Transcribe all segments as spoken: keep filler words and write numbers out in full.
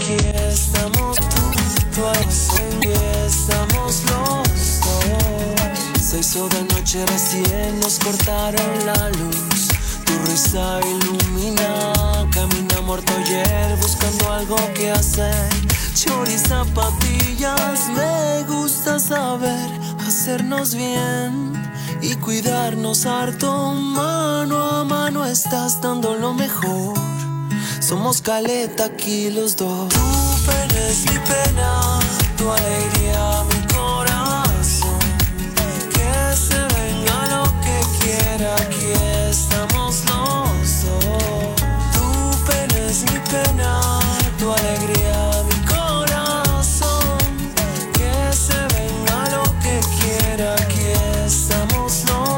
aquí estamos tú, tú y estamos los dos. Se hizo de noche recién, nos cortaron la luz. Tu risa ilumina, camina muerto ayer buscando algo que hacer. Choris, zapatillas, me gusta saber hacernos bien y cuidarnos harto. Mano a mano estás dando lo mejor. Somos caleta aquí los dos. Tu pena es mi pena, tu alegría mi corazón. Que se venga lo que quiera, aquí estamos los dos. Tu pena es mi pena, tu alegría mi corazón. Que se venga lo que quiera, aquí estamos los dos.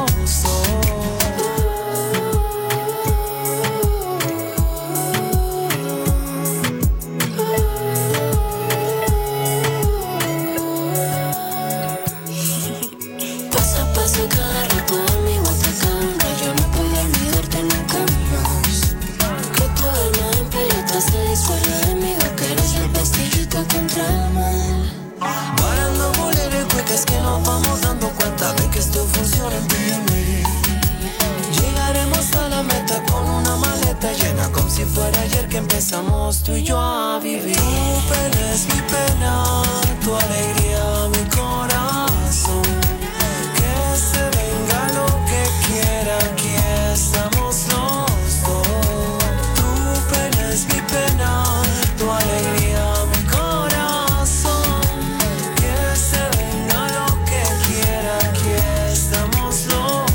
Parando boleros cuecas que nos vamos dando cuenta de que esto funciona en ti y en mí. Llegaremos a la meta con una maleta llena como si fuera ayer que empezamos tú y yo a vivir. Tu pena es mi pena, tu alegría mi corazón. Que se venga lo que quiera, aquí estamos los dos. Tu pena es mi pena, tu alegría mi corazón. Que se venga lo que quiera, aquí estamos los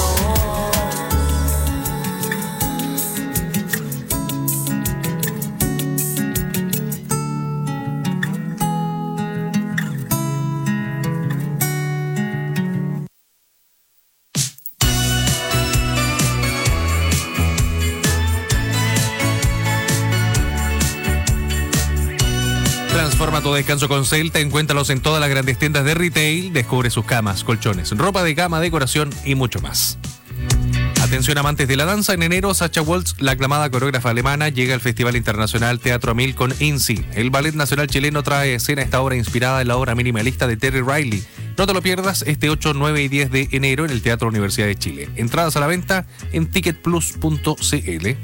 Transforma tu descanso con Celta, encuéntralos en todas las grandes tiendas de retail, descubre sus camas, colchones, ropa de cama, decoración y mucho más. Atención amantes de la danza, en enero Sacha Waltz, la aclamada coreógrafa alemana, llega al Festival Internacional Teatro Mil con INSI. El Ballet Nacional Chileno trae a escena esta obra inspirada en la obra minimalista de Terry Riley. No te lo pierdas este ocho, nueve y diez de enero en el Teatro Universidad de Chile. Entradas a la venta en ticket plus punto c l.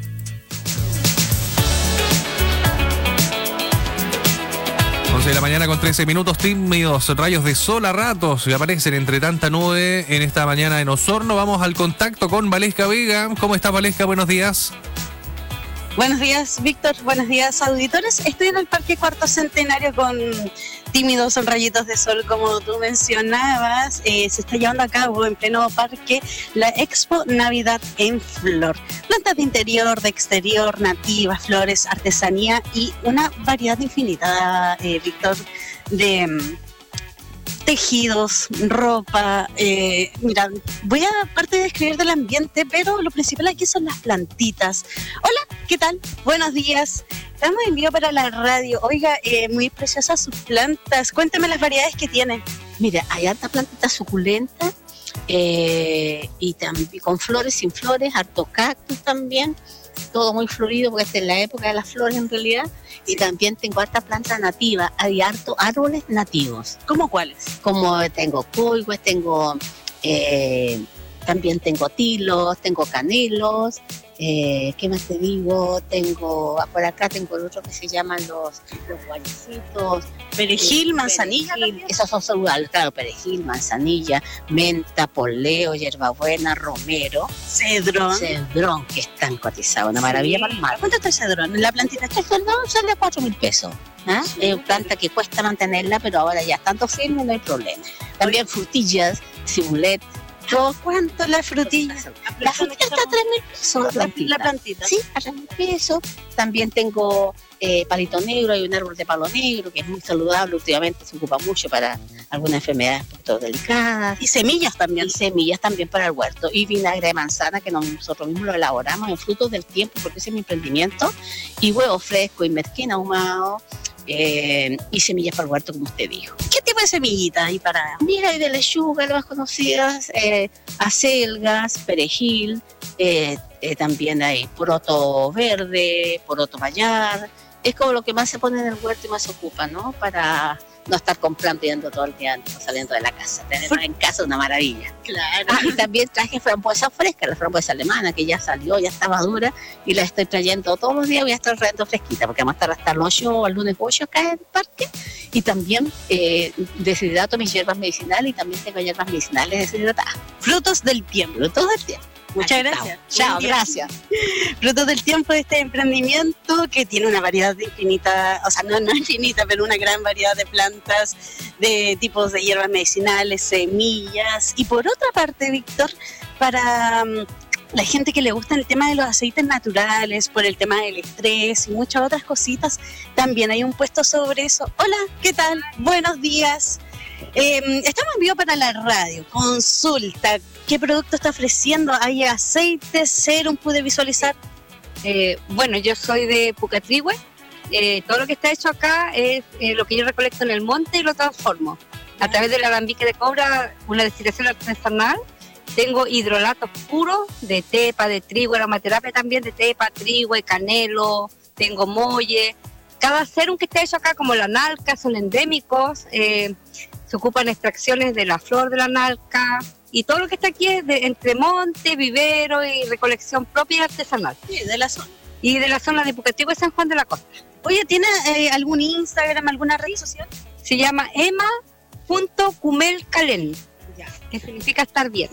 once de la mañana con trece minutos, tímidos rayos de sol a ratos que aparecen entre tanta nube en esta mañana en Osorno. Vamos al contacto con Valesca Vega. ¿Cómo estás, Valesca? Buenos días. Buenos días, Víctor. Buenos días, auditores. Estoy en el Parque Cuarto Centenario con tímidos rayitos de sol, como tú mencionabas. Eh, se está llevando a cabo en pleno parque la Expo Navidad en Flor. Plantas de interior, de exterior, nativas, flores, artesanía y una variedad infinita, eh, Víctor, de mm, tejidos, ropa. Eh, mira, voy a aparte de describir del ambiente, pero lo principal aquí son las plantitas. Hola, ¿qué tal? Buenos días. Estamos en vivo para la radio. Oiga, eh, muy preciosas sus plantas. Cuéntame las variedades que tiene. Mira, hay harta plantita suculenta eh, y también con flores, sin flores, harto cactus también. Todo muy florido porque esta es la época de las flores en realidad. Y también tengo harta planta nativa. Hay harto árboles nativos. ¿Cómo cuáles? Como tengo coigües, tengo... Eh, también tengo tilos, tengo canelos. Eh, ¿Qué más te digo? Tengo, por acá tengo el otro que se llaman los, los guayecitos. Perejil, eh, manzanilla. Perejil, esos son saludables, claro, perejil, manzanilla, menta, poleo, hierbabuena, romero. Cedrón. Cedrón, que están cotizados, una maravilla Sí. para el mar. ¿Cuánto está el cedrón? La plantita. El cedrón sale a cuatro mil pesos. ¿Ah? Sí. Es una planta que cuesta mantenerla, pero ahora ya tanto firme, no hay problema. También frutillas, cibulet. ¿Cuánto la frutilla? La frutilla está a tres mil pesos. La La plantita. la plantita. Sí, a tres mil pesos. También tengo eh, palito negro, hay un árbol de palo negro que es muy saludable, últimamente se ocupa mucho para algunas enfermedades un poquito delicadas. Y semillas también. Y semillas también para el huerto. Y vinagre de manzana que nosotros mismos lo elaboramos en frutos del tiempo porque ese es mi emprendimiento. Y huevo fresco y mezquín ahumado. Eh, y semillas para el huerto, como usted dijo. ¿Qué tipo de semillitas hay para...? Mira, hay de lechuga, las más conocidas, eh, acelgas, perejil, eh, eh, también hay poroto verde, poroto bayar, es como lo que más se pone en el huerto y más se ocupa, ¿no? Para no estar comprando y yendo todo el día no saliendo de la casa. Tenerlo en casa es una maravilla. Claro. Ah, y también traje frambuesa fresca, la frambuesa alemana, que ya salió, ya está madura, y la estoy trayendo todos los días, voy a estar trayendo fresquita, porque vamos a estar hasta el ocho, el lunes ocho acá en el parque. Y también eh, deshidrato mis hierbas medicinales, y también tengo hierbas medicinales deshidratadas. Frutos del tiempo. Frutos del tiempo. Muchas Aquí gracias. estamos. Chao, Buen día. gracias. Frutos del tiempo de este emprendimiento que tiene una variedad de infinita, o sea, no, no infinita, pero una gran variedad de plantas, de tipos de hierbas medicinales, semillas. Y por otra parte, Víctor, para um, la gente que le gusta el tema de los aceites naturales, por el tema del estrés y muchas otras cositas, también hay un puesto sobre eso. Hola, ¿qué tal? Buenos días. Eh, estamos en vivo para la radio. Consulta, ¿qué producto está ofreciendo? ¿Hay aceite, serum? ¿Pude visualizar? Eh, bueno, yo soy de Pucatrihue. Eh, todo lo que está hecho acá es eh, lo que yo recolecto en el monte y lo transformo. A través del alambique de cobra, una destilación artesanal. Tengo hidrolatos puros de tepa, de trigo, aromaterapia también de tepa, trigo, canelo. Tengo molle. Cada serum que está hecho acá, como la nalca, son endémicos. Eh, se ocupan extracciones de la flor de la nalca. Y todo lo que está aquí es de entre monte, vivero y recolección propia y artesanal. Sí, de la zona. Y de la zona de Pucatrihue y San Juan de la Costa. Oye, ¿tiene eh, algún Instagram, alguna red social? Se llama ema punto cumelcalen, Ya. que significa estar bien.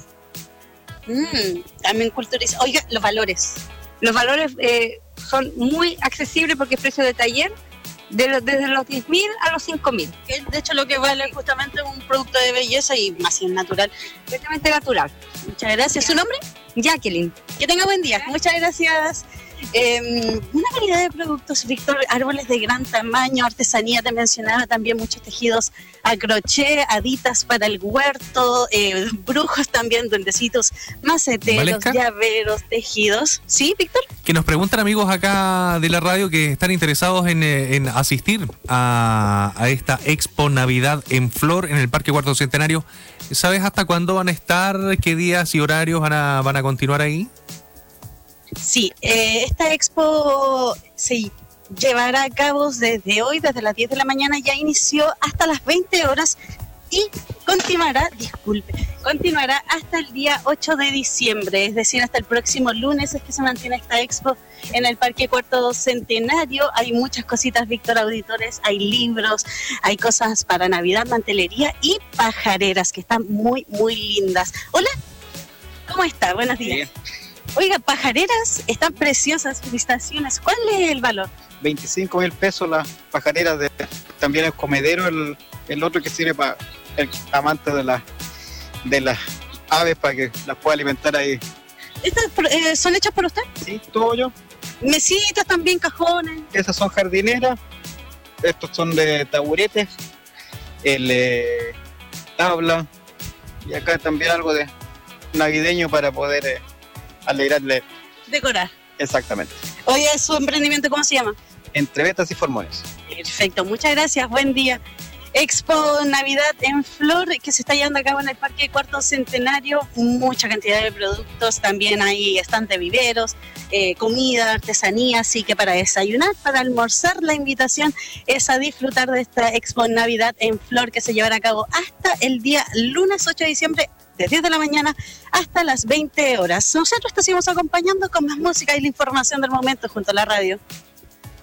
Mm, también culturiza. Oiga, los valores. Los valores eh, son muy accesibles porque es precio de taller, de los- desde los diez mil a los cinco mil. Que de hecho lo que vale justamente un producto de belleza y más si es natural. Completamente natural. Muchas gracias. ¿Su nombre? Jacqueline. Que tenga buen día. Muchas gracias. Eh, una variedad de productos, Víctor, árboles de gran tamaño, artesanía, te mencionaba también muchos tejidos a crochet, haditas para el huerto, eh, brujos también, duendecitos, maceteros, Valesca. llaveros, tejidos. ¿Sí, Víctor? Que nos preguntan amigos acá de la radio que están interesados en, eh, en asistir a, a esta Expo Navidad en Flor en el Parque Cuarto Centenario. ¿Sabes hasta cuándo van a estar? ¿Qué días y horarios van a, van a continuar ahí? Sí, eh, esta expo se llevará a cabo desde hoy, desde las diez de la mañana, ya inició hasta las veinte horas y continuará, disculpe, continuará hasta el día ocho de diciembre, es decir, hasta el próximo lunes es que se mantiene esta expo en el Parque Cuarto Centenario. Hay muchas cositas, Víctor, auditores, hay libros, hay cosas para Navidad, mantelería y pajareras que están muy, muy lindas. Hola, ¿cómo está? Buenos días. Oiga, pajareras están preciosas, felicitaciones. ¿Cuál es el valor? veinticinco mil pesos las pajareras, de, también el comedero, el, el otro que sirve para el amante de, la, de las aves para que las pueda alimentar ahí. ¿Estas eh, son hechas por usted? Sí, todo yo. Mesitas también, cajones. Esas son jardineras, estos son de taburetes, el eh, tabla, y acá también algo de navideño para poder eh, alegrarle. Decorar. Exactamente. Oye, ¿su emprendimiento cómo se llama? Entre vetas y formones. Perfecto, muchas gracias, buen día. Expo Navidad en Flor que se está llevando a cabo en el Parque Cuarto Centenario, mucha cantidad de productos, también hay stand de viveros, eh, comida, artesanía, así que para desayunar, para almorzar, la invitación es a disfrutar de esta Expo Navidad en Flor que se llevará a cabo hasta el día lunes ocho de diciembre, de diez de la mañana hasta las veinte horas. Nosotros te seguimos acompañando con más música y la información del momento junto a la radio.